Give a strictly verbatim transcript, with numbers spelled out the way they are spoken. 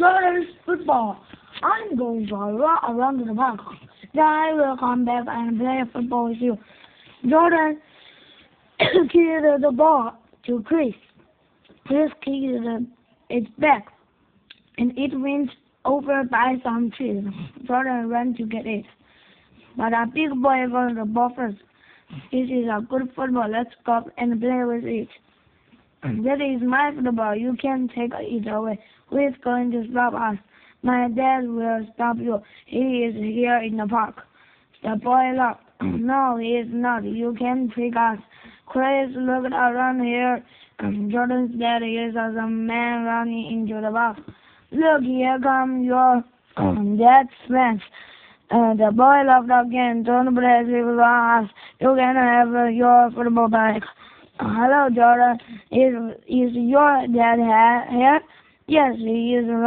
Jordan's football. I'm going to run around the park. Then I will come back and play football with you. Jordan kicked the ball to Chris. Chris kicked it back, and it went over by some trees. Jordan ran to get it, but a big boy got the ball first. This is a good football. Let's go and play with it. That is my football. You can't take it away. Who is going to stop us? My dad will stop you. He is here in the park. The boy laughed. No, he is not. You can't trick us. Chris looked around here. Jordan's dad is as a man running into the park. Look, here come your dad's friends. Uh, the boy laughed again. Don't play with us. You can have uh, your football back. Uh, hello, Jordan. Is is your dad here? Yes, he is.